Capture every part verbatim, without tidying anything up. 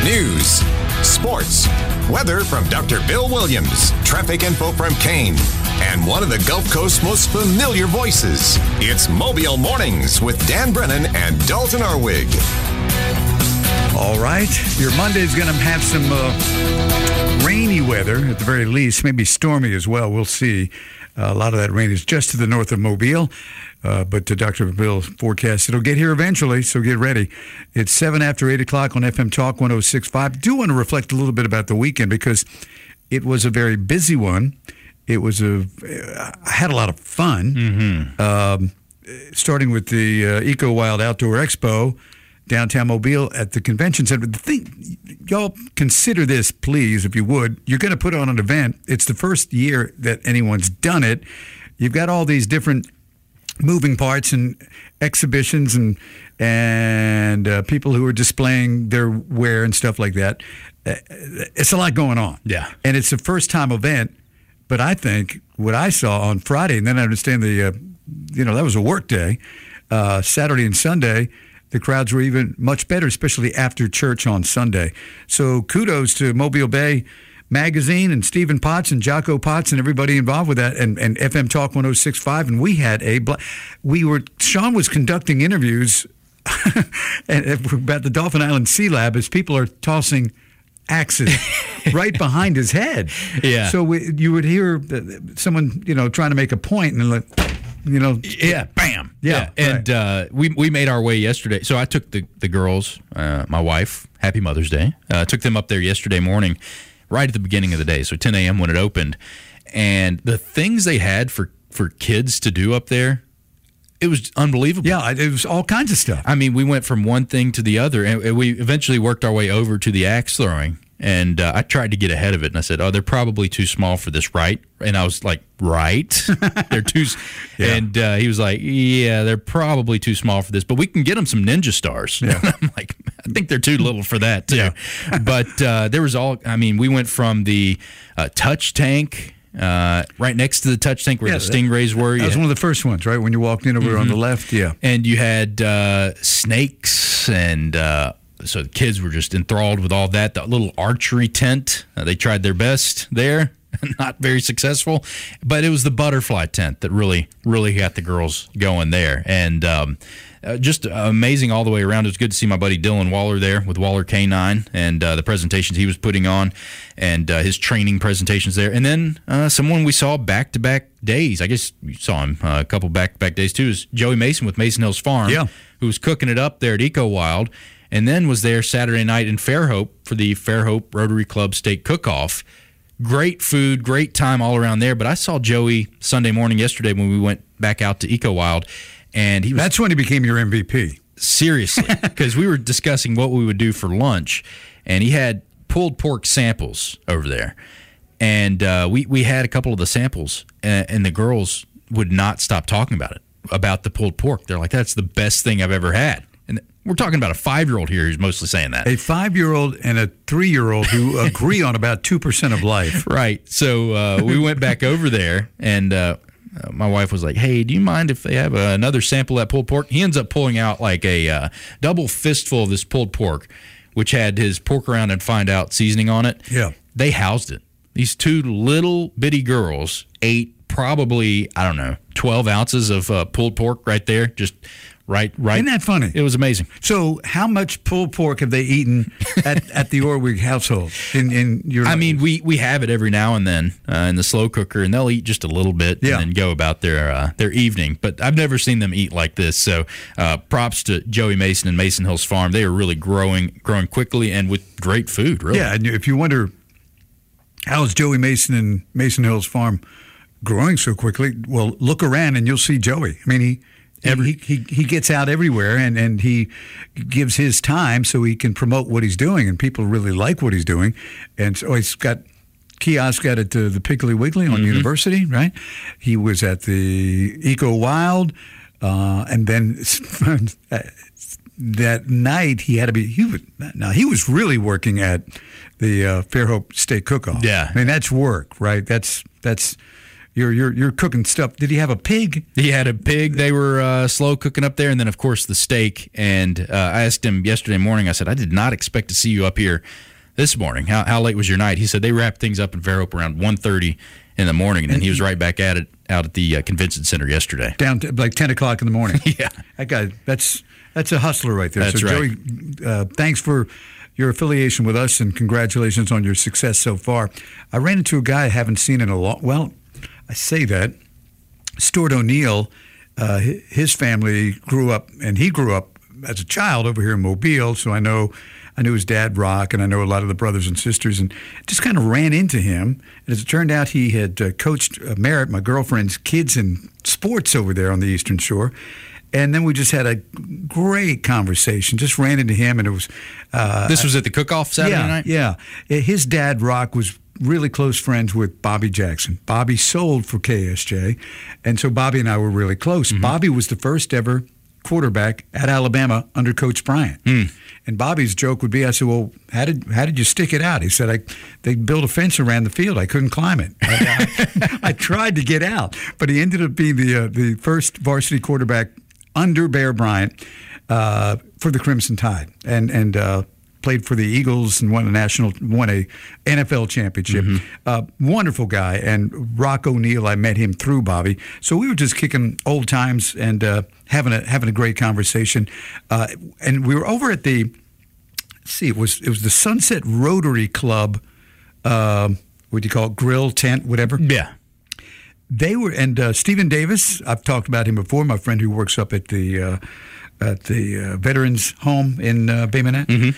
News, sports, weather from Doctor Bill Williams, traffic info from Kane, and one of the Gulf Coast's most familiar voices. It's Mobile Mornings with Dan Brennan and Dalton Arwig. All right. Your Monday's going to have some uh, rainy weather at the very least, maybe stormy as well. We'll see. Uh, a lot of that rain is just to the north of Mobile. Uh, but to Doctor Bill's forecast, it'll get here eventually, so get ready. It's seven after eight o'clock on F M Talk one oh six point five. I do want to reflect a little bit about the weekend because it was a very busy one. It was a, I had a lot of fun, mm-hmm. um, starting with the uh, Eco Wild Outdoor Expo, downtown Mobile at the convention center. The thing, y'all consider this, please, if you would. You're going to put on an event. It's the first year that anyone's done it. You've got all these different moving parts and exhibitions and and uh, people who are displaying their wear and stuff like that. Uh, it's a lot going on. Yeah. And it's a first-time event, but I think what I saw on Friday, and then I understand the, uh, you know, that was a work day, uh, Saturday and Sunday, the crowds were even much better, especially after church on Sunday. So kudos to Mobile Bay Magazine and Stephen Potts and Jocko Potts and everybody involved with that, and, and F M Talk one oh six point five, and we had a bl- we were Sean was conducting interviews about the Dauphin Island Sea Lab as people are tossing axes right behind his head. Yeah. So we, you would hear someone, you know, trying to make a point and like, you know, yeah, bam, yeah, yeah. And right. uh, we we made our way yesterday. So I took the the girls, uh, my wife, Happy Mother's Day. Uh, took them up there yesterday morning, right at the beginning of the day, so ten a.m. when it opened. And the things they had for, for kids to do up there, it was unbelievable. Yeah, it was all kinds of stuff. I mean, we went from one thing to the other, and we eventually worked our way over to the axe throwing. And uh, I tried to get ahead of it, and I said, oh, they're probably too small for this, right? And I was like, right? They're too yeah. And uh, he was like, yeah, they're probably too small for this, but we can get them some ninja stars. Yeah. I'm like, I think they're too little for that, too. Yeah. But uh, there was all, I mean, we went from the uh, touch tank, uh, right next to the touch tank where yeah, the stingrays were. That was one of the first ones, right? When you walked in over mm-hmm. on the left, yeah. And you had uh, snakes and... Uh, So the kids were just enthralled with all that. The little archery tent, uh, they tried their best there. Not very successful. But it was the butterfly tent that really, really got the girls going there. And um, uh, just amazing all the way around. It was good to see my buddy Dylan Waller there with Waller K nine and uh, the presentations he was putting on and uh, his training presentations there. And then uh, someone we saw back-to-back days. I guess you saw him uh, a couple back-to-back days too. Is Joey Mason with Mason Hills Farm, yeah. who was cooking it up there at Eco Wild. And then was there Saturday night in Fairhope for the Fairhope Rotary Club State Cook-Off. Great food, great time all around there. But I saw Joey Sunday morning yesterday when we went back out to Eco Wild, and he was that's when he became your M V P. Seriously, because we were discussing what we would do for lunch, and he had pulled pork samples over there, and uh, we we had a couple of the samples, and, and the girls would not stop talking about it, about the pulled pork. They're like, "That's the best thing I've ever had." And we're talking about a five-year-old here who's mostly saying that. A five-year-old and a three-year-old who agree on about two percent of life. Right. So uh, we went back over there, and uh, my wife was like, hey, do you mind if they have uh, another sample of that pulled pork? He ends up pulling out like a uh, double fistful of this pulled pork, which had his pork around and find out seasoning on it. Yeah. They housed it. These two little bitty girls ate probably, I don't know, twelve ounces of uh, pulled pork right there, just right, right. Isn't that funny? It was amazing. So how much pulled pork have they eaten at, at the Orwig household? In, in your I mean, we, we have it every now and then uh, in the slow cooker, and they'll eat just a little bit yeah. and then go about their uh, their evening. But I've never seen them eat like this. So uh, props to Joey Mason and Mason Hills Farm. They are really growing growing quickly and with great food, really. Yeah, and if you wonder how is Joey Mason and Mason Hills Farm growing so quickly, well, look around and you'll see Joey. I mean, he every he, he, he gets out everywhere and, and he gives his time so he can promote what he's doing, and people really like what he's doing. And so he's got kiosks at it, uh, the Piggly Wiggly on mm-hmm. University, right? He was at the Eco Wild, uh, and then that night he had to be. He was, now he was really working at the uh, Fairhope State Cook-Off. Yeah, I mean that's work, right? That's that's you're you're you're cooking stuff. Did he have a pig? He had a pig. They were uh, slow cooking up there, and then of course the steak. And uh, I asked him yesterday morning. I said, I did not expect to see you up here this morning. How how late was your night? He said they wrapped things up in Fairhope around one thirty in the morning, and then he was right back at it out at the uh, convention center yesterday. Down to like ten o'clock in the morning. Yeah, that guy. That's that's a hustler right there. That's so right. Joey, uh, thanks for your affiliation with us, and congratulations on your success so far. I ran into a guy I haven't seen in a long. Well, I say that. Stuart O'Neill, uh, his family grew up, and he grew up as a child over here in Mobile. So I know, I knew his dad, Rock, and I know a lot of the brothers and sisters, and just kind of ran into him. And as it turned out, he had uh, coached uh, Merritt, my girlfriend's kids, in sports over there on the Eastern Shore. And then we just had a great conversation. Just ran into him, and it was. Uh, this was at the cook-off Saturday yeah, night? Yeah. His dad, Rock, was really close friends with Bobby Jackson. Bobby sold for K S J, and so Bobby and I were really close. Mm-hmm. Bobby was the first ever quarterback at Alabama under Coach Bryant. Mm. And Bobby's joke would be, I said, well, how did how did you stick it out? He said, I they built a fence around the field. I couldn't climb it. I, I, I tried to get out, but he ended up being the uh, the first varsity quarterback under Bear Bryant uh, for the Crimson Tide, and and uh, played for the Eagles and won a national, won a N F L championship. Mm-hmm. Uh, wonderful guy. And Rock O'Neill, I met him through Bobby. So we were just kicking old times and uh, having a having a great conversation. Uh, and we were over at the, let's see, it was it was the Sunset Rotary Club. Uh, what do you call it? Grill, tent, whatever. Yeah. They were, and uh, Stephen Davis, I've talked about him before, my friend who works up at the uh, at the uh, Veterans Home in uh, Bay Minette. Mm-hmm.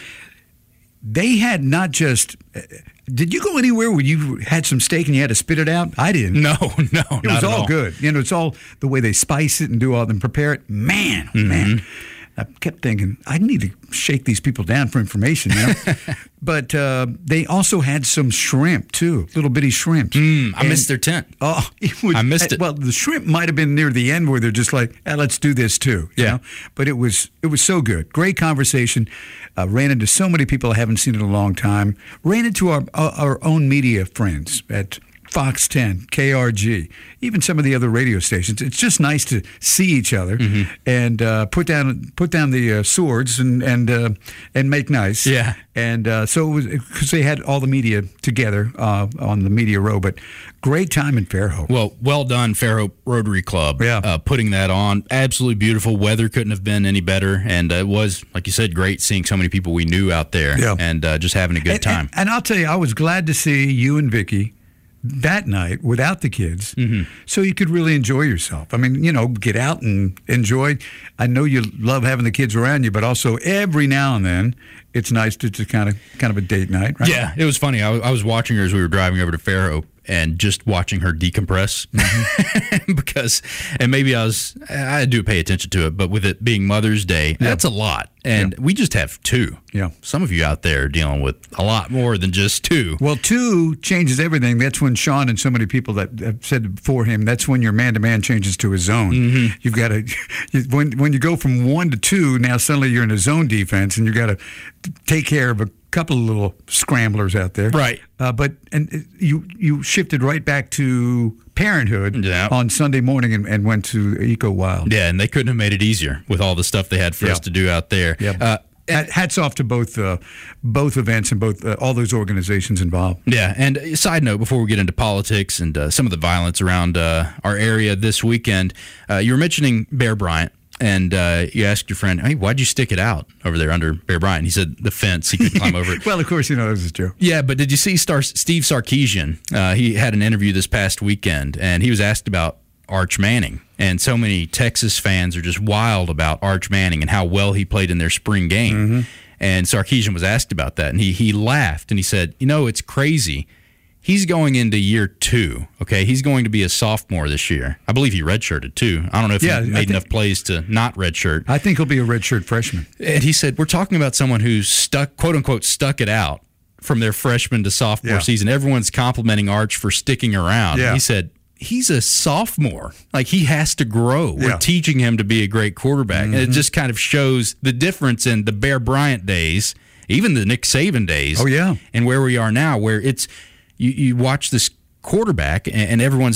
They had not just, uh, did you go anywhere where you had some steak and you had to spit it out? I didn't. No, no, It was all, all good. You know, it's all the way they spice it and do all and prepare it. Man, mm-hmm. man. I kept thinking, I need to shake these people down for information, you know? But uh, they also had some shrimp, too, little bitty shrimps. Mm, I and, missed their tent. Oh, it was, I missed it. Well, the shrimp might have been near the end where they're just like, eh, let's do this, too. You yeah. know? But it was it was so good. Great conversation. Uh, ran into so many people I haven't seen in a long time. Ran into our, our own media friends at Fox ten, K R G, even some of the other radio stations. It's just nice to see each other mm-hmm. and uh, put down put down the uh, swords and and uh, and make nice. Yeah. And uh, so it was because they had all the media together uh, on the media row. But great time in Fairhope. Well, well done, Fairhope Rotary Club. Yeah. Uh, putting that on. Absolutely beautiful. Weather couldn't have been any better. And uh, it was, like you said, great seeing so many people we knew out there yeah. and uh, just having a good and, time. And, and I'll tell you, I was glad to see you and Vicky that night without the kids, mm-hmm. so you could really enjoy yourself. I mean, you know, get out and enjoy. I know you love having the kids around you, but also every now and then it's nice to just kind of kind of a date night, right? Yeah, it was funny. I was, I was watching her as we were driving over to Fairhope and just watching her decompress mm-hmm. because, and maybe I was, I do pay attention to it, but with it being Mother's Day, yeah. that's a lot. And yeah. we just have two. Yeah. Some of you out there are dealing with a lot more than just two. Well, two changes everything. That's when Sean and so many people that have said before him, that's when your man-to-man changes to a zone. Mm-hmm. You've got to, when, when you go from one to two, now suddenly you're in a zone defense and you've got to take care of a couple of little scramblers out there. Right. Uh, but and you you shifted right back to parenthood yeah. on Sunday morning and, and went to Eco Wild. Yeah, and they couldn't have made it easier with all the stuff they had for yeah. us to do out there. Yeah. Uh, Hats off to both uh, both events and both uh, all those organizations involved. Yeah, and a side note before we get into politics and uh, some of the violence around uh, our area this weekend, uh, you were mentioning Bear Bryant. And uh, you asked your friend, hey, why'd you stick it out over there under Bear Bryant? He said the fence. He couldn't climb over it. Well, of course, you know, it was a joke. Yeah, but did you see Star- Steve Sarkisian? Uh, he had an interview this past weekend, and he was asked about Arch Manning. And so many Texas fans are just wild about Arch Manning and how well he played in their spring game. Mm-hmm. And Sarkisian was asked about that, and he he laughed, and he said, you know, it's crazy. He's going into year two, okay? He's going to be a sophomore this year. I believe he redshirted, too. I don't know if yeah, he made think, enough plays to not redshirt. I think he'll be a redshirt freshman. And he said, we're talking about someone who's stuck, quote-unquote, stuck it out from their freshman to sophomore yeah. season. Everyone's complimenting Arch for sticking around. Yeah. He said, he's a sophomore. Like, he has to grow. Yeah. We're teaching him to be a great quarterback. Mm-hmm. And it just kind of shows the difference in the Bear Bryant days, even the Nick Saban days. Oh, yeah. And where we are now, where it's... You, you watch this quarterback, and, and everyone's ask,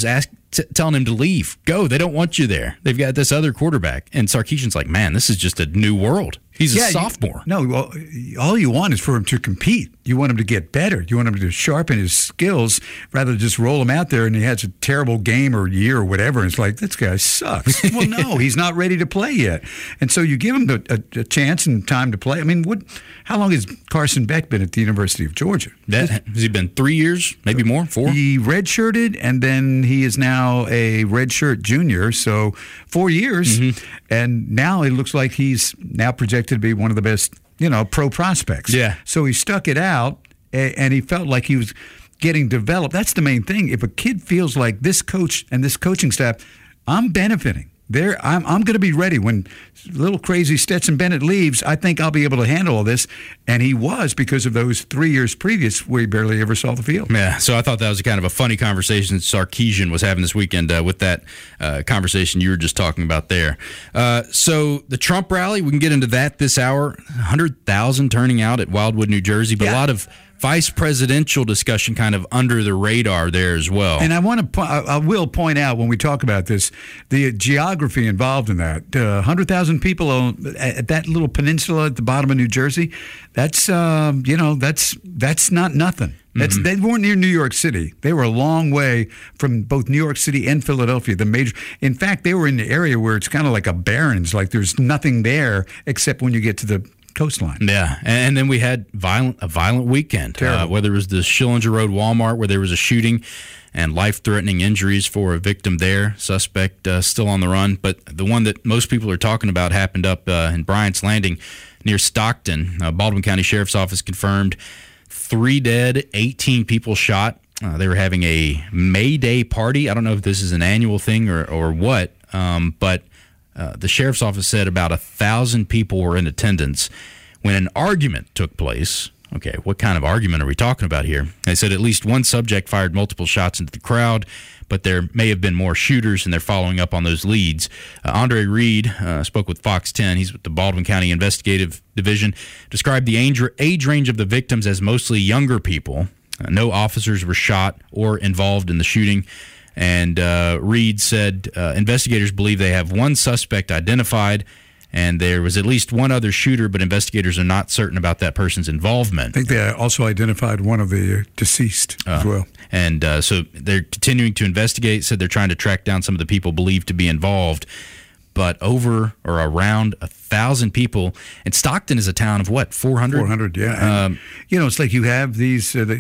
t- telling him to leave. Go. They don't want you there. They've got this other quarterback. And Sarkisian's like, man, this is just a new world. He's a yeah, sophomore. You, no, well, all you want is for him to compete. You want him to get better. You want him to sharpen his skills rather than just roll him out there and he has a terrible game or year or whatever. And it's like, this guy sucks. Well, no, he's not ready to play yet. And so you give him a, a, a chance and time to play. I mean, what? How long has Carson Beck been at the University of Georgia? That, has he been three years, maybe more, four? He redshirted, and then he is now a redshirt junior, so four years. Mm-hmm. And now it looks like he's now projected to be one of the best, you know, pro prospects. Yeah. So he stuck it out, and he felt like he was getting developed. That's the main thing. If a kid feels like this coach and this coaching staff, I'm benefiting. There, I'm I'm going to be ready when little crazy Stetson Bennett leaves. I think I'll be able to handle all this, and he was because of those three years previous where he barely ever saw the field. Yeah, so I thought that was kind of a funny conversation Sarkisian was having this weekend uh, with that uh, conversation you were just talking about there. Uh, so the Trump rally, we can get into that this hour. one hundred thousand turning out at Wildwood, New Jersey, but yeah. a lot of vice presidential discussion kind of under the radar there as well. And I want to, po- I will point out when we talk about this, the geography involved in that. Uh, one hundred thousand people on, at that little peninsula at the bottom of New Jersey, that's, um, you know, that's that's not nothing. That's, mm-hmm. They weren't near New York City. They were a long way from both New York City and Philadelphia. The major, in fact, they were in the area where it's kind of like a barrens, like there's nothing there except when you get to the coastline. Yeah, and then we had violent a violent weekend, uh, whether it was the Schillinger Road Walmart where there was a shooting and life-threatening injuries for a victim there, suspect uh, still on the run. But the one that most people are talking about happened up uh, in Bryant's Landing near Stockton. Uh, Baldwin County Sheriff's Office confirmed three dead, eighteen people shot. Uh, they were having a May Day party. I don't know if this is an annual thing or, or what, um, but Uh, the sheriff's office said about a thousand people were in attendance when an argument took place. Okay, what kind of argument are we talking about here? They said at least one subject fired multiple shots into the crowd, but there may have been more shooters, and they're following up on those leads. Uh, Andre Reed uh, spoke with Fox ten. He's with the Baldwin County Investigative Division. Described the age, age range of the victims as mostly younger people. Uh, no officers were shot or involved in the shooting. And uh, Reed said uh, investigators believe they have one suspect identified, and there was at least one other shooter, but investigators are not certain about that person's involvement. I think they also identified one of the deceased uh, as well. And uh, so they're continuing to investigate, said they're trying to track down some of the people believed to be involved. But over or around a thousand people, and Stockton is a town of what, four hundred? four hundred, yeah. And, um, you know, it's like you have these uh, the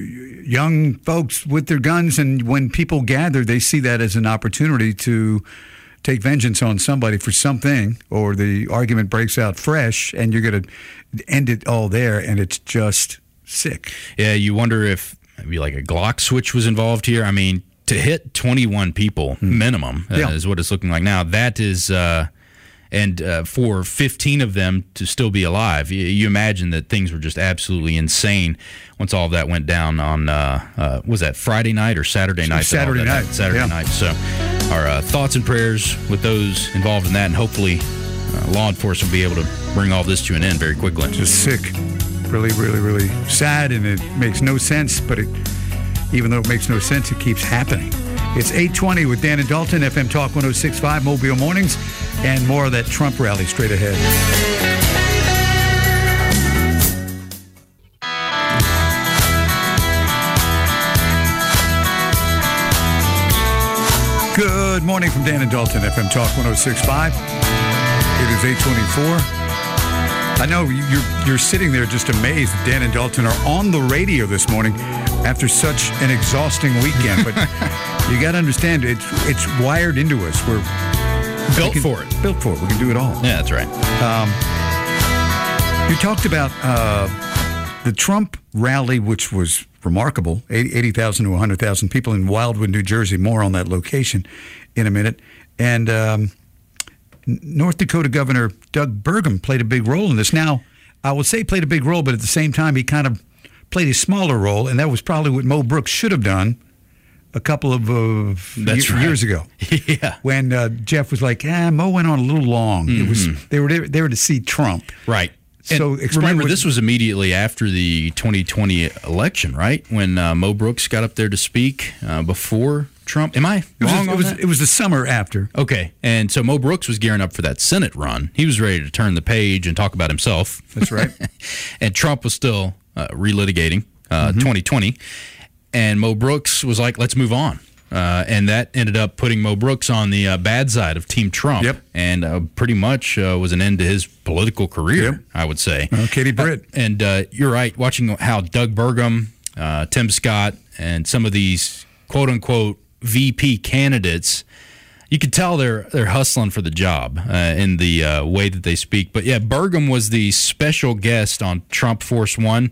young folks with their guns, and when people gather, they see that as an opportunity to take vengeance on somebody for something, or the argument breaks out fresh, and you're going to end it all there, and it's just sick. Yeah, you wonder if maybe like a Glock switch was involved here. I mean, to hit twenty-one people minimum uh, yeah. is what it's looking like now. That is, uh, and uh, for fifteen of them to still be alive, you, you imagine that things were just absolutely insane once all of that went down on, uh, uh, was that Friday night or Saturday night? Saturday night. Saturday yeah. night. So our uh, thoughts and prayers with those involved in that, and hopefully uh, law enforcement will be able to bring all this to an end very quickly. Just sick. Really, really, really sad, and it makes no sense, but it... Even though it makes no sense, it keeps happening. It's eight twenty with Dan and Dalton, F M Talk one oh six point five, Mobile Mornings, and more of that Trump rally straight ahead. Good morning from Dan and Dalton, F M Talk one oh six point five. It is eight twenty-four. I know you're you're sitting there just amazed that Dan and Dalton are on the radio this morning after such an exhausting weekend. But you got to understand, it's it's wired into us. We're built we can, for it. Built for it. We can do it all. Yeah, that's right. Um, you talked about uh, the Trump rally, which was remarkable, eighty thousand to one hundred thousand people in Wildwood, New Jersey. More on that location in a minute. And um, North Dakota Governor Doug Burgum played a big role in this. Now, I would say played a big role, but at the same time, he kind of played a smaller role, and that was probably what Mo Brooks should have done a couple of uh, That's y- right. years ago. Yeah, when uh, Jeff was like, "Ah, Mo went on a little long." Mm-hmm. It was they were there, there to see Trump, right? So and remember, what, this was immediately after the twenty twenty election, right? When uh, Mo Brooks got up there to speak uh, before Trump. Am I It was, wrong it, on was, that? it was the summer after. Okay, and so Mo Brooks was gearing up for that Senate run. He was ready to turn the page and talk about himself. That's right. And Trump was still uh, relitigating uh, mm-hmm. twenty twenty. And Mo Brooks was like, let's move on. Uh, and that ended up putting Mo Brooks on the uh, bad side of Team Trump. Yep. And uh, pretty much uh, was an end to his political career, yep. I would say. Uh, Katie Britt. Uh, and uh, you're right, watching how Doug Burgum, uh, Tim Scott, and some of these quote-unquote V P candidates, you could tell they're they're hustling for the job uh, in the uh, way that they speak. But, yeah, Burgum was the special guest on Trump Force One.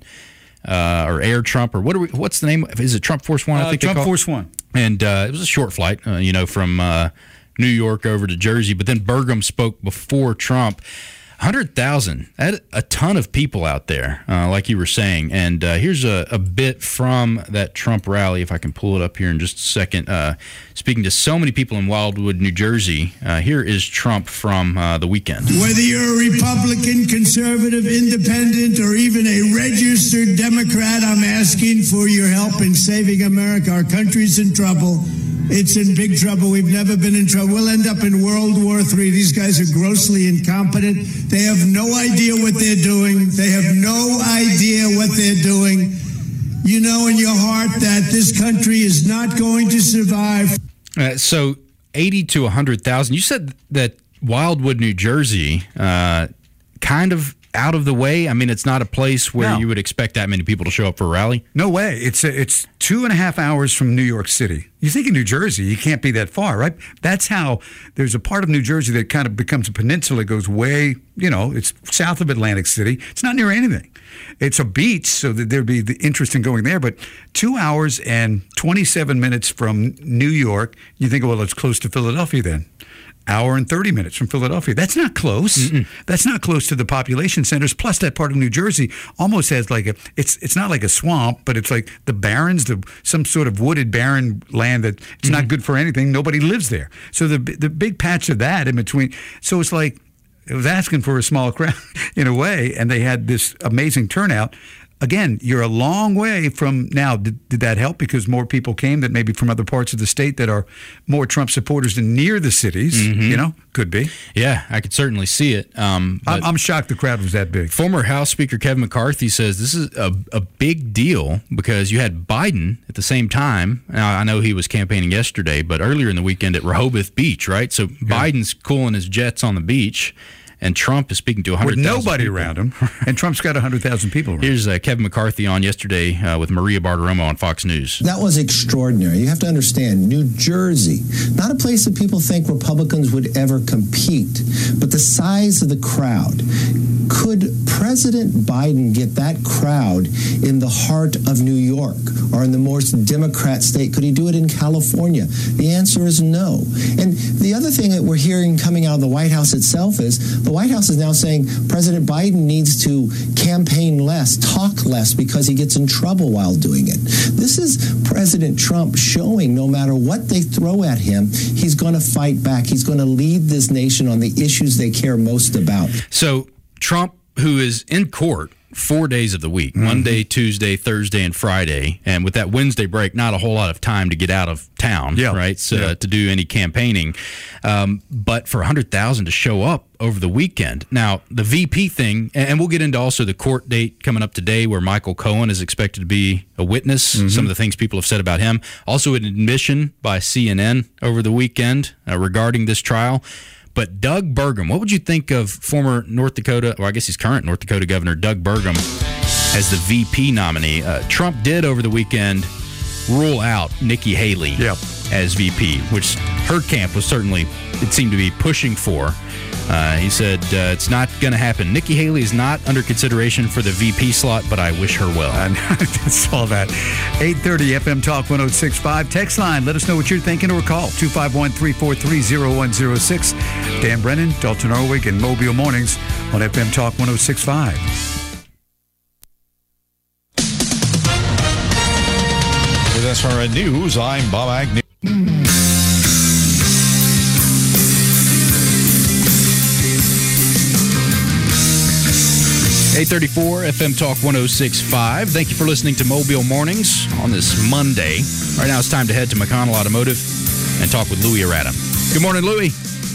Uh, or Air Trump, or what? Are we, what's the name? Is it Trump Force One? I Uh, think they Trump call it? Force One. And uh, it was a short flight, uh, you know, from uh, New York over to Jersey. But then Burgum spoke before Trump. one hundred thousand. That a ton of people out there, uh, like you were saying. And uh, here's a, a bit from that Trump rally, if I can pull it up here in just a second. Uh, speaking to so many people in Wildwood, New Jersey, uh, here is Trump from uh, the weekend. Whether you're a Republican, conservative, independent, or even a registered Democrat, I'm asking for your help in saving America. Our country's in trouble. It's in big trouble. We've never been in trouble. We'll end up in World War Three. These guys are grossly incompetent. They have no idea what they're doing. They have no idea what they're doing. You know in your heart that this country is not going to survive. Uh, so eighty to one hundred thousand. You said that Wildwood, New Jersey, uh, kind of out of the way. I mean, it's not a place where No. you would expect that many people to show up for a rally. No way. It's a, it's two and a half hours from New York City. You think of New Jersey, you can't be that far, right? That's how there's a part of New Jersey that kind of becomes a peninsula. It goes way, you know, it's south of Atlantic City. It's not near anything. It's a beach, so that there'd be the interest in going there. But two hours and twenty-seven minutes from New York, you think, well, it's close to Philadelphia then. Hour and thirty minutes from Philadelphia. That's not close. Mm-mm. That's not close to the population centers. Plus, that part of New Jersey almost has like a. It's it's not like a swamp, but it's like the barrens, the some sort of wooded barren land that it's mm-hmm. not good for anything. Nobody lives there. So the the big patch of that in between. So it's like it was asking for a small crowd in a way, and they had this amazing turnout. Again, you're a long way from now. Did, did that help because more people came that maybe from other parts of the state that are more Trump supporters than near the cities? Mm-hmm. You know, could be. Yeah, I could certainly see it. Um, I'm, I'm shocked the crowd was that big. Former House Speaker Kevin McCarthy says this is a, a big deal because you had Biden at the same time. Now, I know he was campaigning yesterday, but earlier in the weekend at Rehoboth Beach, right? So yeah. Biden's cooling his jets on the beach. And Trump is speaking to one hundred thousand with nobody people. around him, and Trump's got one hundred thousand people around. Here's uh, Kevin McCarthy on yesterday uh, with Maria Bartiromo on Fox News. That was extraordinary. You have to understand, New Jersey, not a place that people think Republicans would ever compete, but the size of the crowd. Could President Biden get that crowd in the heart of New York or in the most Democrat state? Could he do it in California? The answer is no. And the other thing that we're hearing coming out of the White House itself is the White House is now saying President Biden needs to campaign less, talk less, because he gets in trouble while doing it. This is President Trump showing no matter what they throw at him, he's going to fight back. He's going to lead this nation on the issues they care most about. So Trump, who is in court four days of the week, mm-hmm. Monday, Tuesday, Thursday, and Friday, and with that Wednesday break, not a whole lot of time to get out of town, yeah. right, so, yeah. to do any campaigning. Um, but for one hundred thousand to show up over the weekend. Now, the V P thing, and we'll get into also the court date coming up today where Michael Cohen is expected to be a witness, mm-hmm. some of the things people have said about him. Also an admission by C N N over the weekend uh, regarding this trial. But Doug Burgum, what would you think of former North Dakota, or I guess he's current North Dakota Governor Doug Burgum as the V P nominee? Uh, Trump did over the weekend rule out Nikki Haley yep. as V P, which her camp was certainly, it seemed to be pushing for. Uh, he said uh, it's not going to happen. Nikki Haley is not under consideration for the V P slot, but I wish her well. I saw that. eight thirty F M Talk one oh six point five. Text line. Let us know what you're thinking or call two five one, three four three, oh one oh six. Dan Brennan, Dalton Norwig, and Mobile Mornings on F M Talk one oh six point five. With S R N News, I'm Bob Agnew. eight thirty-four F M Talk one oh six point five. Thank you for listening to Mobile Mornings on this Monday. Right now it's time to head to McConnell Automotive and talk with Louis Arata. Good morning, Louis.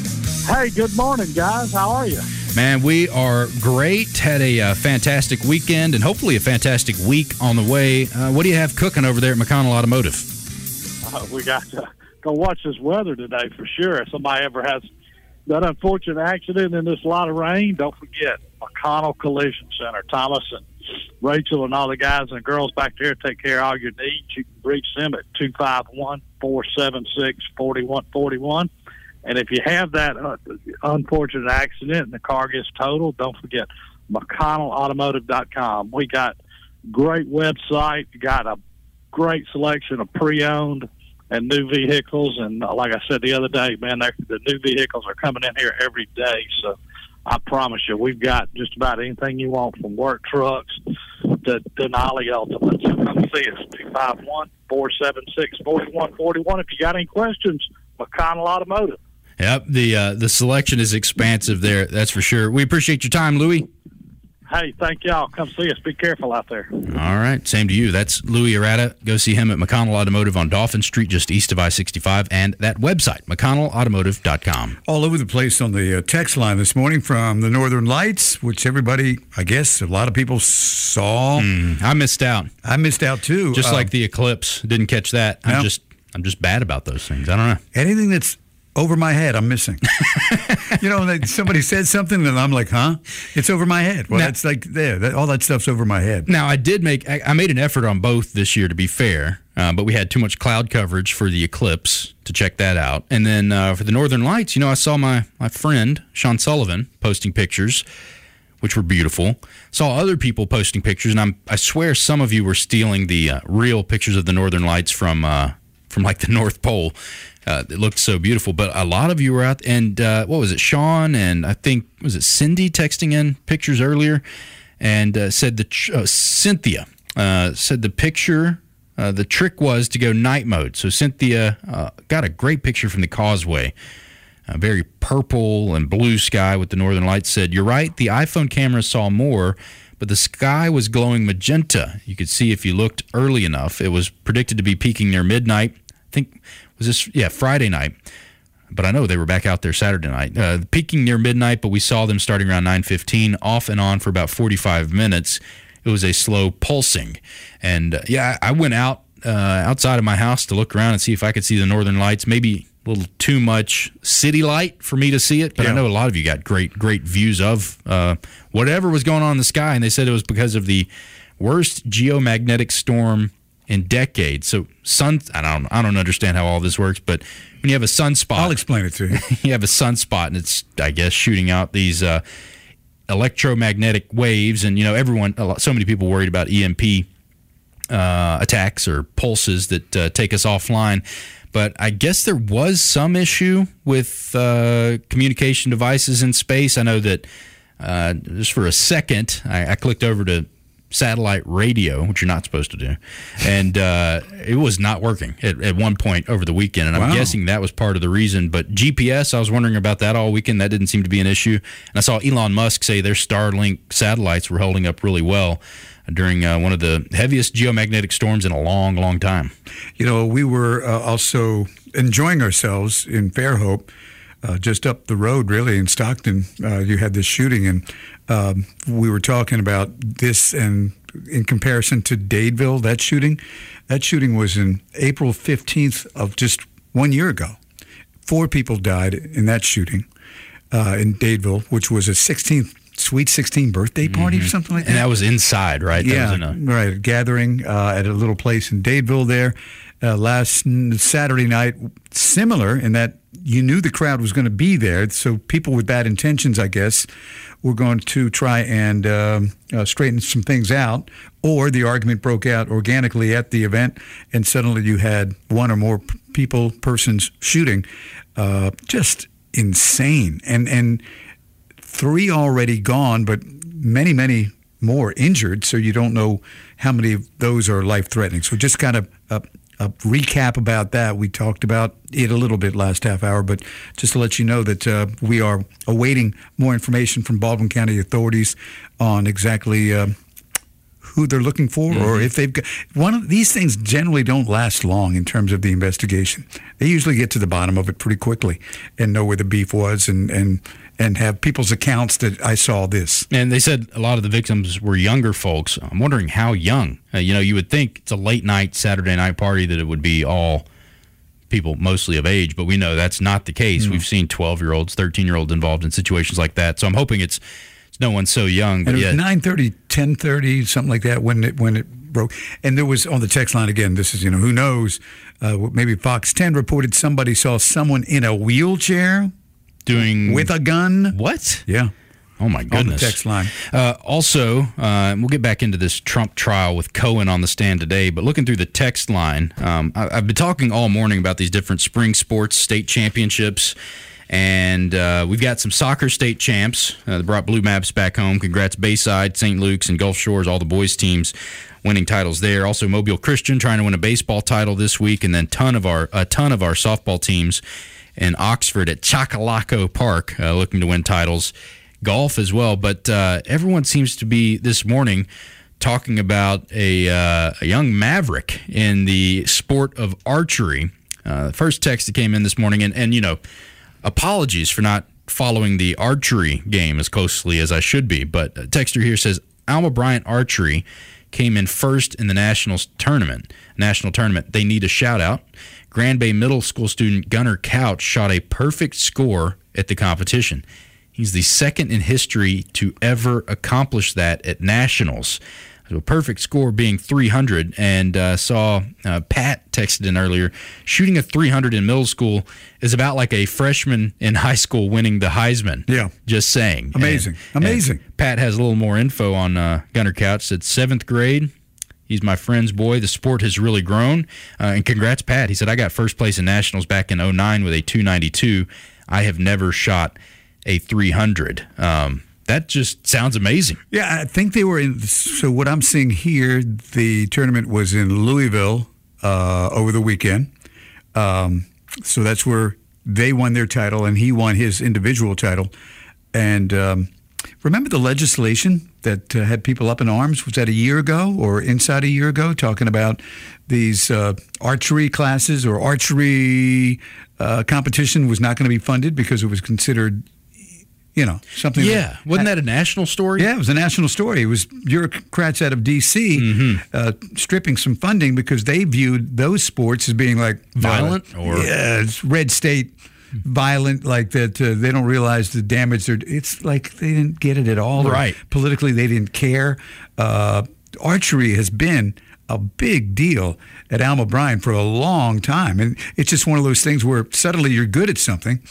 Hey, good morning, guys. How are you? Man, we are great. Had a uh, fantastic weekend and hopefully a fantastic week on the way. Uh, what do you have cooking over there at McConnell Automotive? Uh, we got to go watch this weather today for sure. If somebody ever has that unfortunate accident in this lot of rain, don't forget McConnell Collision Center. Thomas and Rachel and all the guys and girls back there take care of all your needs. You can reach them at two five one, four seven six, four one four one. And if you have that uh, unfortunate accident and the car gets totaled, don't forget McConnell Automotive dot com. We got great website, got a great selection of pre-owned and new vehicles. And uh, like I said the other day, man, the new vehicles are coming in here every day. So I promise you, we've got just about anything you want, from work trucks to Denali Ultimate. So come see us, two five one, four seven six, four one four one. If you got any questions, McConnell Automotive. Yep, the uh, the selection is expansive there, that's for sure. We appreciate your time, Louis. Hey, thank y'all. Come see us. Be careful out there. All right, same to you. That's Louis Arata. Go see him at McConnell Automotive on Dauphin Street, just east of I sixty-five, and that website, McConnell Automotive dot com. All over the place on the uh, text line this morning from the Northern Lights, which everybody, I guess, a lot of people saw. Mm, I missed out. I missed out too. Just uh, like the eclipse. Didn't catch that. I'm no. just I'm just bad about those things. I don't know. Anything that's over my head, I'm missing. You know, like somebody said something, and I'm like, huh? It's over my head. Well, now, that's like there. That, all that stuff's over my head. Now, I did make, I, I made an effort on both this year, to be fair, uh, but we had too much cloud coverage for the eclipse to check that out. And then uh, for the Northern Lights, you know, I saw my, my friend, Sean Sullivan, posting pictures, which were beautiful. Saw other people posting pictures, and I'm, I swear some of you were stealing the uh, real pictures of the Northern Lights from, uh, from like the North Pole. Uh, it looked so beautiful, but a lot of you were out, and uh, what was it, Sean and I think, was it Cindy texting in pictures earlier, and uh, said the, uh, Cynthia uh, said the picture, uh, the trick was to go night mode. So Cynthia uh, got a great picture from the causeway, a very purple and blue sky with the Northern Lights. Said, you're right, the iPhone camera saw more, but the sky was glowing magenta. You could see if you looked early enough. It was predicted to be peaking near midnight. I think, was this, yeah, Friday night, but I know they were back out there Saturday night. Uh, peaking near midnight, but we saw them starting around nine fifteen, off and on for about forty-five minutes. It was a slow pulsing. And, uh, yeah, I went out uh, outside of my house to look around and see if I could see the Northern Lights. Maybe a little too much city light for me to see it, but yeah. I know a lot of you got great, great views of uh, whatever was going on in the sky, and they said it was because of the worst geomagnetic storm in decades. So sun, I don't, I don't understand how all this works, but when you have a sunspot, I'll explain it to you. You have a sunspot, and it's, I guess, shooting out these uh, electromagnetic waves, and you know, everyone, a lot, so many people worried about E M P uh, attacks or pulses that uh, take us offline. But I guess there was some issue with uh, communication devices in space. I know that uh, just for a second, I, I clicked over to satellite radio, which you're not supposed to do, and uh, it was not working at, at one point over the weekend, and I'm wow. guessing that was part of the reason. But G P S, I was wondering about that all weekend. That didn't seem to be an issue. And I saw Elon Musk say their Starlink satellites were holding up really well during uh, one of the heaviest geomagnetic storms in a long, long time. You know, we were uh, also enjoying ourselves in Fairhope, uh, just up the road, really, in Stockton. Uh, you had this shooting, and um, we were talking about this, and in comparison to Dadeville, that shooting, that shooting was in April fifteenth of just one year ago. Four people died in that shooting uh, in Dadeville, which was a sixteenth Sweet sixteen birthday party mm-hmm. or something like that. And that was inside, right? That yeah, was in a- right. A gathering uh, at a little place in Dadeville there uh, last Saturday night. Similar in that you knew the crowd was going to be there, so people with bad intentions, I guess, were going to try and uh, uh, straighten some things out, or the argument broke out organically at the event, and suddenly you had one or more p- people, persons shooting. Uh, just insane. And and three already gone, but many, many more injured, so you don't know how many of those are life-threatening. So just kind of a, a recap about that. We talked about it a little bit last half hour, but just to let you know that uh, we are awaiting more information from Baldwin County authorities on exactly uh, who they're looking for, mm-hmm. or if they've got one of these things. Generally don't last long in terms of the investigation. They usually get to the bottom of it pretty quickly and know where the beef was, and and and have people's accounts that I saw this. And they said a lot of the victims were younger folks. I'm wondering how young. Uh, you know, you would think it's a late night Saturday night party that it would be all people mostly of age, but we know that's not the case. Mm. We've seen twelve-year-olds, thirteen-year-olds involved in situations like that. So I'm hoping it's no one's so young. But and it was yet, nine thirty, ten thirty, something like that when it when it broke. And there was on the text line again. This is you know who knows? Uh, maybe Fox ten reported somebody saw someone in a wheelchair doing with a gun. What? Yeah. Oh my goodness. On the text line. Uh, also, uh, we'll get back into this Trump trial with Cohen on the stand today. But looking through the text line, um, I, I've been talking all morning about these different spring sports state championships. And uh, we've got some soccer state champs uh, that brought Blue Maps back home. Congrats, Bayside, Saint Luke's, and Gulf Shores, all the boys' teams winning titles there. Also, Mobile Christian trying to win a baseball title this week, and then ton of our a ton of our softball teams in Oxford at Chocolaco Park uh, looking to win titles. Golf as well. But uh, everyone seems to be this morning talking about a, uh, a young maverick in the sport of archery. Uh, the first text that came in this morning, and, and you know, apologies for not following the archery game as closely as I should be, but a texter here says Alma Bryant Archery came in first in the nationals tournament. National tournament. They need a shout out. Grand Bay Middle School student Gunnar Couch shot a perfect score at the competition. He's the second in history to ever accomplish that at nationals. So a perfect score being three hundred, and uh, saw uh, Pat texted in earlier, shooting a three hundred in middle school is about like a freshman in high school winning the Heisman. Yeah. Just saying. Amazing. And, Amazing. And Pat has a little more info on uh, Gunnar Couch. Said seventh grade. He's my friend's boy. The sport has really grown. Uh, and congrats, Pat. He said, I got first place in nationals back in oh nine with a two ninety-two. I have never shot a three hundred. Um That just sounds amazing. Yeah, I think they were in. So what I'm seeing here, the tournament was in Louisville uh, over the weekend. Um, so that's where they won their title, and he won his individual title. And um, remember the legislation that uh, had people up in arms? Was that a year ago or inside a year ago, talking about these uh, archery classes or archery uh, competition was not going to be funded because it was considered, you know, something. Yeah. That, Wasn't that a national story? Yeah, it was a national story. It was bureaucrats out of D C mm-hmm. uh, stripping some funding because they viewed those sports as being like violent, violent. or yeah, it's red state violent, like that. Uh, they don't realize the damage. They're, it's like they didn't get it at all. Right. Politically, they didn't care. Uh, archery has been a big deal at Alma Bryant for a long time, and it's just one of those things where suddenly you're good at something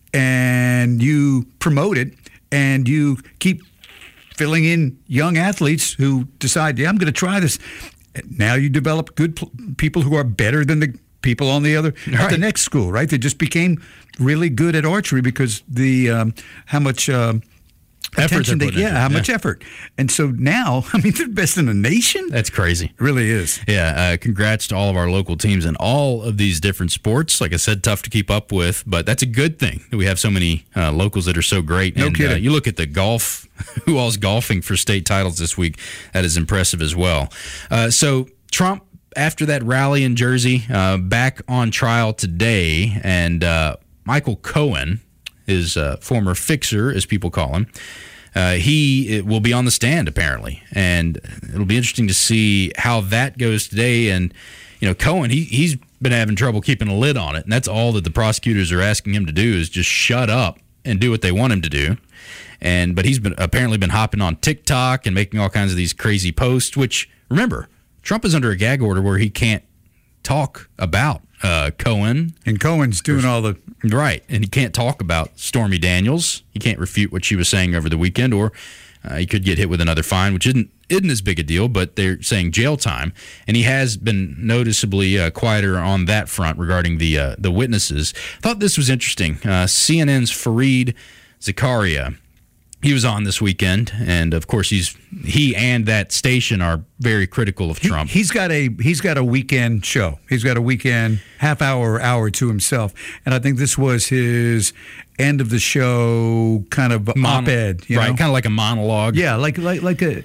and you promote it, and you keep filling in young athletes who decide, yeah, I'm going to try this. Now you develop good pl- people who are better than the people on the other right. at the next school, right? They just became really good at archery because the um, how much uh, attention they, yeah, how yeah. much effort. And so now, I mean, they're best in the nation. That's crazy. It really is. Yeah. Uh, congrats to all of our local teams in all of these different sports. Like I said, tough to keep up with, but that's a good thing that we have so many uh, locals that are so great. No and, kidding. Uh, you look at the golf, who all's golfing for state titles this week. That is impressive as well. Uh, so Trump, after that rally in Jersey, uh, back on trial today, and uh, Michael Cohen, his uh, former fixer, as people call him, uh, he will be on the stand apparently, and it'll be interesting to see how that goes today. And you know, Cohen, he he's been having trouble keeping a lid on it, and that's all that the prosecutors are asking him to do is just shut up and do what they want him to do. And but he's been apparently been hopping on TikTok and making all kinds of these crazy posts. Which remember, Trump is under a gag order where he can't talk about uh, Cohen. And Cohen's doing all the... Right, and he can't talk about Stormy Daniels. He can't refute what she was saying over the weekend, or uh, he could get hit with another fine, which isn't isn't as big a deal, but they're saying jail time. And he has been noticeably uh, quieter on that front regarding the uh, the witnesses. Thought this was interesting. Uh, C N N's Fareed Zakaria he was on this weekend, and of course he's he and that station are very critical of Trump. He, he's got a he's got a weekend show. He's got a weekend half hour hour to himself, and I think this was his end of the show kind of Mono- op-ed, you right? know? Kind of like a monologue. Yeah, like like like a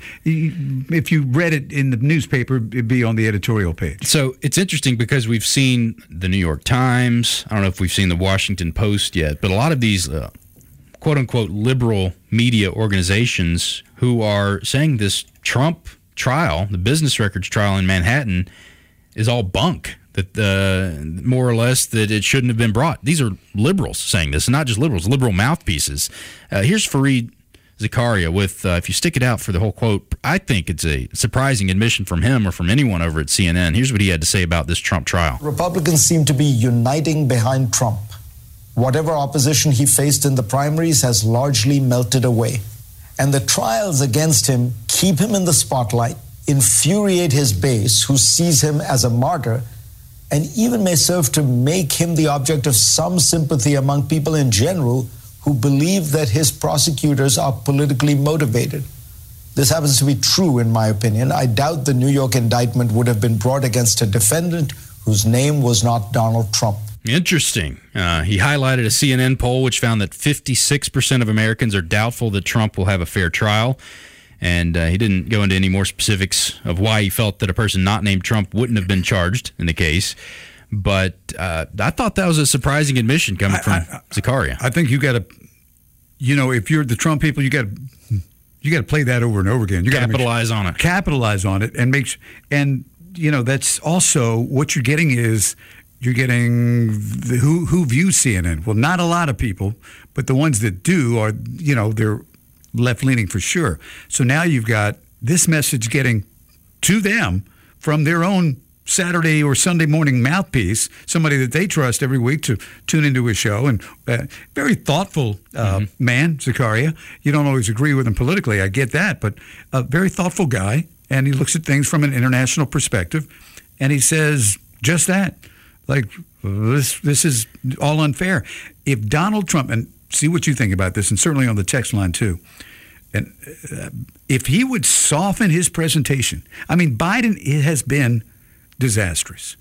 if you read it in the newspaper, it'd be on the editorial page. So it's interesting because we've seen the New York Times. I don't know if we've seen the Washington Post yet, but a lot of these uh, quote-unquote liberal media organizations who are saying this Trump trial, the business records trial in Manhattan, is all bunk, that uh, more or less that it shouldn't have been brought. These are liberals saying this, and not just liberals, liberal mouthpieces. Uh, here's Fareed Zakaria with, uh, if you stick it out for the whole quote, I think it's a surprising admission from him or from anyone over at C N N. Here's what he had to say about this Trump trial. Republicans seem to be uniting behind Trump. Whatever opposition he faced in the primaries has largely melted away. And the trials against him keep him in the spotlight, infuriate his base, who sees him as a martyr, and even may serve to make him the object of some sympathy among people in general who believe that his prosecutors are politically motivated. This happens to be true, in my opinion. I doubt the New York indictment would have been brought against a defendant whose name was not Donald Trump. Interesting. Uh, he highlighted a C N N poll which found that fifty-six percent of Americans are doubtful that Trump will have a fair trial. And uh, he didn't go into any more specifics of why he felt that a person not named Trump wouldn't have been charged in the case. But uh, I thought that was a surprising admission coming from I, I, Zakaria. I think you got to, you know, if you're the Trump people, you got to you got to play that over and over again. You got to capitalize on it. Capitalize on it, and make and you know that's also what you're getting is. You're getting the, who who views C N N. Well, not a lot of people, but the ones that do are, you know, they're left-leaning for sure. So now you've got this message getting to them from their own Saturday or Sunday morning mouthpiece, somebody that they trust every week to tune into his show. And uh, very thoughtful uh, mm-hmm. man, Zakaria. You don't always agree with him politically, I get that, but a very thoughtful guy, and he looks at things from an international perspective, and he says just that. Like, this this is all unfair. If Donald Trump, and see what you think about this, and certainly on the text line too, and uh, if he would soften his presentation, I mean, Biden it has been disastrous.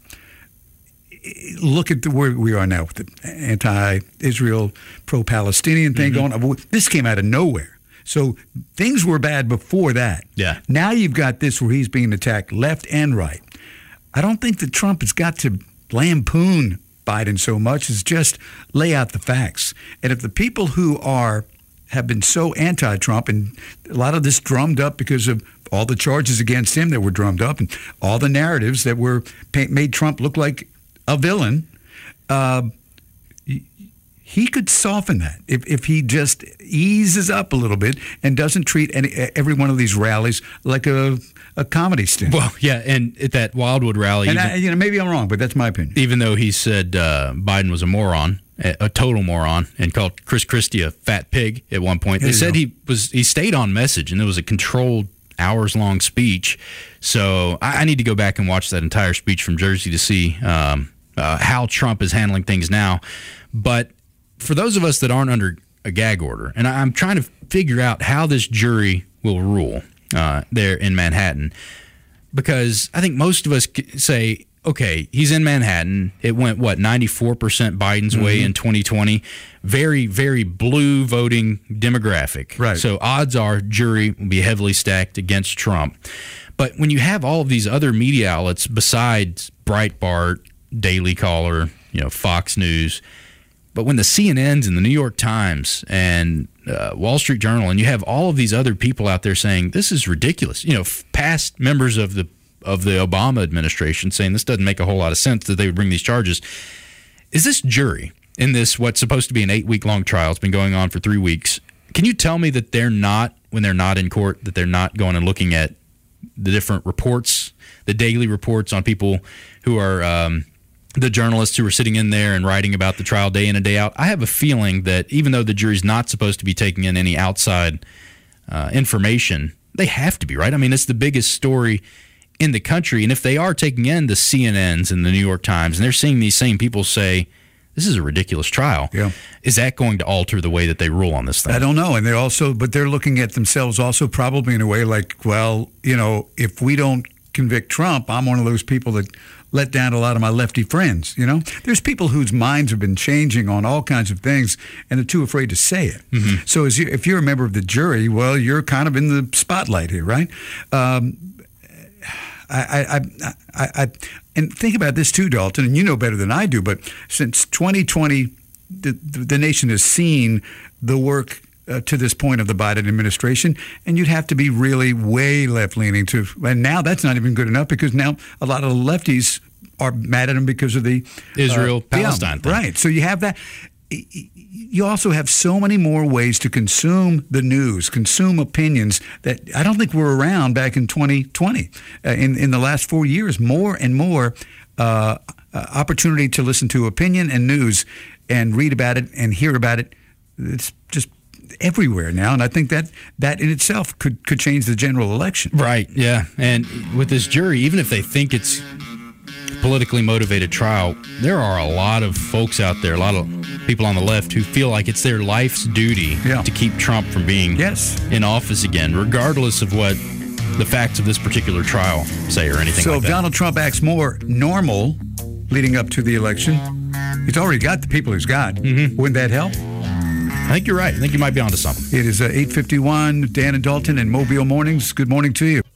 Look at the, where we are now with the anti-Israel, pro-Palestinian thing mm-hmm. going on. This came out of nowhere. So things were bad before that. Yeah. Now you've got this where he's being attacked left and right. I don't think that Trump has got to lampoon Biden so much as just lay out the facts. And if the people who are have been so anti-Trump, and a lot of this drummed up because of all the charges against him that were drummed up and all the narratives that were made Trump look like a villain, uh, he could soften that if, if he just eases up a little bit and doesn't treat any, every one of these rallies like a, a comedy stint. Well, yeah, and at that Wildwood rally, and even, I, you know, maybe I'm wrong, but that's my opinion. Even though he said uh, Biden was a moron, a, a total moron, and called Chris Christie a fat pig at one point, they said go. he was he stayed on message, and it was a controlled hours-long speech. So I, I need to go back and watch that entire speech from Jersey to see um, uh, how Trump is handling things now. But for those of us that aren't under a gag order, and I'm trying to figure out how this jury will rule uh, there in Manhattan, because I think most of us say, okay, he's in Manhattan. It went, what, ninety-four percent Biden's mm-hmm. way in twenty twenty. Very, very blue voting demographic. Right. So odds are jury will be heavily stacked against Trump. But when you have all of these other media outlets besides Breitbart, Daily Caller, you know, Fox News, but when the C N Ns and the New York Times and uh, Wall Street Journal, and you have all of these other people out there saying this is ridiculous, you know, past members of the of the Obama administration saying this doesn't make a whole lot of sense that they would bring these charges. Is this jury in this what's supposed to be an eight-week-long trial? It's been going on for three weeks. Can you tell me that they're not, when they're not in court, that they're not going and looking at the different reports, the daily reports on people who are um, the journalists who are sitting in there and writing about the trial day in and day out? I have a feeling that even though the jury's not supposed to be taking in any outside uh, information, they have to be, right? I mean, it's the biggest story in the country, and if they are taking in the C N Ns and the New York Times, and they're seeing these same people say this is a ridiculous trial. Yeah. Is that going to alter the way that they rule on this thing? I don't know. And they're also, but they're looking at themselves also probably in a way like, well, you know, if we don't convict Trump, I'm one of those people that let down a lot of my lefty friends, you know? There's people whose minds have been changing on all kinds of things, and they're too afraid to say it. Mm-hmm. So as you, if you're a member of the jury, well, you're kind of in the spotlight here, right? Um, I, I, I, I, and think about this too, Dalton, and you know better than I do, but since twenty twenty, the, the nation has seen the work uh, to this point of the Biden administration, and you'd have to be really way left-leaning to, and now that's not even good enough because now a lot of the lefties are mad at him because of the Israel-Palestine uh, thing. Right, so you have that. You also have so many more ways to consume the news, consume opinions that I don't think were around back in twenty twenty. Uh, in, in the last four years, more and more uh, uh, opportunity to listen to opinion and news and read about it and hear about it. It's just everywhere now, and I think that that in itself could, could change the general election. Right, yeah. And with this jury, even if they think it's politically motivated trial, there are a lot of folks out there, a lot of people on the left who feel like it's their life's duty yeah. to keep Trump from being yes. in office again, regardless of what the facts of this particular trial say or anything so like that. So if Donald Trump acts more normal leading up to the election, he's already got the people he's got. Mm-hmm. Wouldn't that help? I think you're right. I think you might be onto something. It is uh, eight fifty-one, Dan and Dalton and Mobile Mornings. Good morning to you.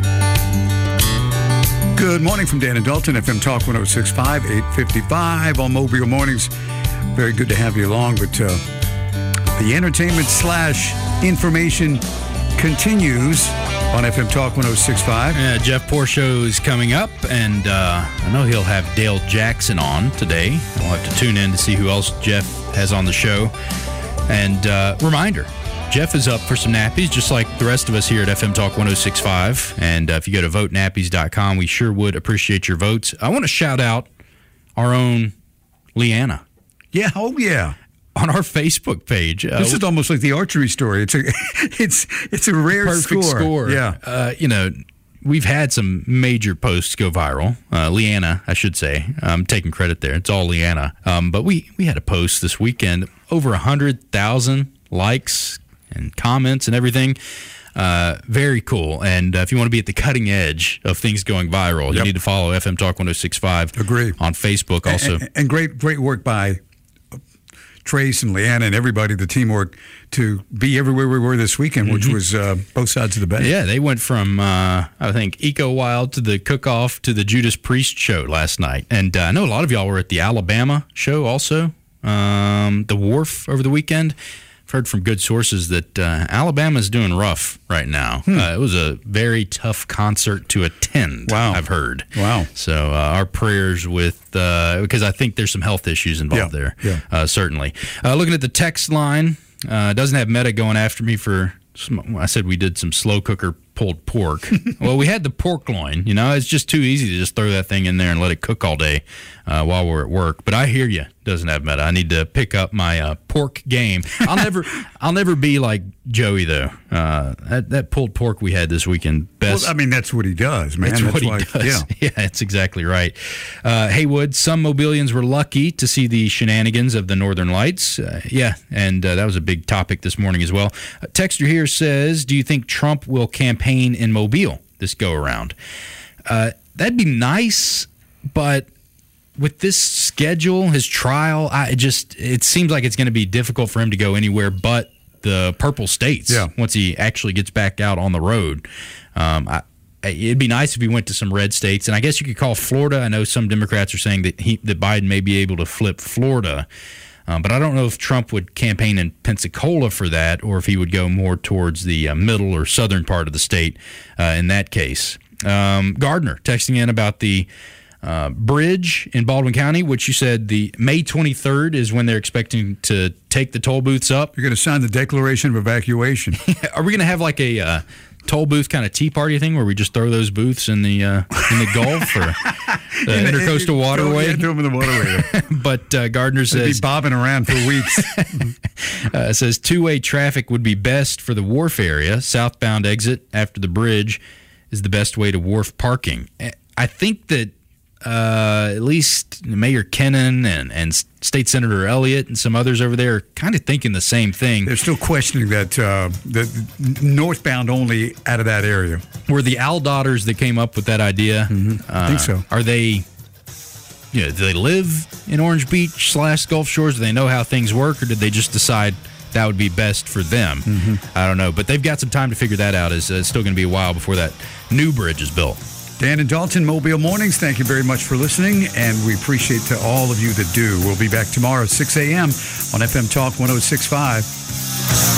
Good morning from Dan and Dalton, F M Talk one oh six point five, eight fifty-five on Mobile Mornings. Very good to have you along, but uh, the entertainment slash information continues on F M Talk one oh six point five. Yeah, Jeff Porshow is coming up, and uh, I know he'll have Dale Jackson on today. We'll have to tune in to see who else Jeff has on the show. And uh, reminder, Jeff is up for some nappies, just like the rest of us here at F M Talk one oh six point five. And uh, if you go to vote nappies dot com, we sure would appreciate your votes. I want to shout out our own Leanna. Yeah, oh yeah. On our Facebook page. Uh, this is almost like the archery story. It's a it's it's a rare perfect score. score. Yeah. Uh, you know, we've had some major posts go viral. Uh, Leanna, I should say. I'm taking credit there. It's all Leanna. Um, but we, we had a post this weekend, over one hundred thousand likes and comments and everything. Uh, very cool. And uh, if you want to be at the cutting edge of things going viral, yep. you need to follow F M Talk one oh six point five. Agree. On Facebook also. And, and, and great, great work by Trace and Leanna and everybody, the teamwork, to be everywhere we were this weekend, which mm-hmm. was uh, both sides of the bed. Yeah, they went from, uh, I think, Eco Wild to the Cook-Off to the Judas Priest show last night. And uh, I know a lot of y'all were at the Alabama show also, um, the Wharf over the weekend. I've heard from good sources that uh, Alabama's doing rough right now. Hmm. Uh, it was a very tough concert to attend, wow. I've heard. Wow. So uh, our prayers with, uh, because I think there's some health issues involved yeah. there, yeah. Uh, certainly. Uh, looking at the text line, uh, doesn't have Meta going after me for, some, I said we did some slow cooker pulled pork. Well, we had the pork loin. You know, it's just too easy to just throw that thing in there and let it cook all day uh, while we're at work. But I hear you. Doesn't have Meta. I need to pick up my uh, pork game. I'll never, I'll never be like Joey though. Uh, that that pulled pork we had this weekend. Best. Well, I mean, that's what he does, man. That's, that's what he why, does. Yeah. yeah, that's exactly right. Uh, Haywood, some Mobilians were lucky to see the shenanigans of the Northern Lights. Uh, yeah, and uh, that was a big topic this morning as well. Uh, Texter here says, do you think Trump will campaign in Mobile this go around? Uh, that'd be nice, but with this schedule, his trial, I just it seems like it's going to be difficult for him to go anywhere but the purple states yeah. once he actually gets back out on the road. Um, I, it'd be nice if he went to some red states, and I guess you could call Florida. I know some Democrats are saying that he that Biden may be able to flip Florida, um, but I don't know if Trump would campaign in Pensacola for that, or if he would go more towards the uh, middle or southern part of the state uh, in that case. Um, Gardner texting in about the Uh, bridge in Baldwin County, which you said the May twenty-third is when they're expecting to take the toll booths up. You're going to sign the Declaration of Evacuation. Are we going to have like a uh, toll booth kind of tea party thing where we just throw those booths in the uh, in the Gulf or the in Intercoastal the, Waterway? Yeah, throw them in the waterway. But uh, Gardner says... They'd be bobbing around for weeks. uh, says two-way traffic would be best for the wharf area. Southbound exit after the bridge is the best way to wharf parking. I think that uh, at least Mayor Kennan and, and State Senator Elliott and some others over there are kind of thinking the same thing. They're still questioning that uh, the northbound only out of that area. Were the Owl Daughters that came up with that idea? Mm-hmm. I think so. Uh, are they... You know, do they live in Orange Beach slash Gulf Shores? Do they know how things work, or did they just decide that would be best for them? Mm-hmm. I don't know, but they've got some time to figure that out. It's, uh, it's still going to be a while before that new bridge is built. Dan and Dalton, Mobile Mornings, thank you very much for listening, and we appreciate to all of you that do. We'll be back tomorrow at six a.m. on F M Talk one oh six point five.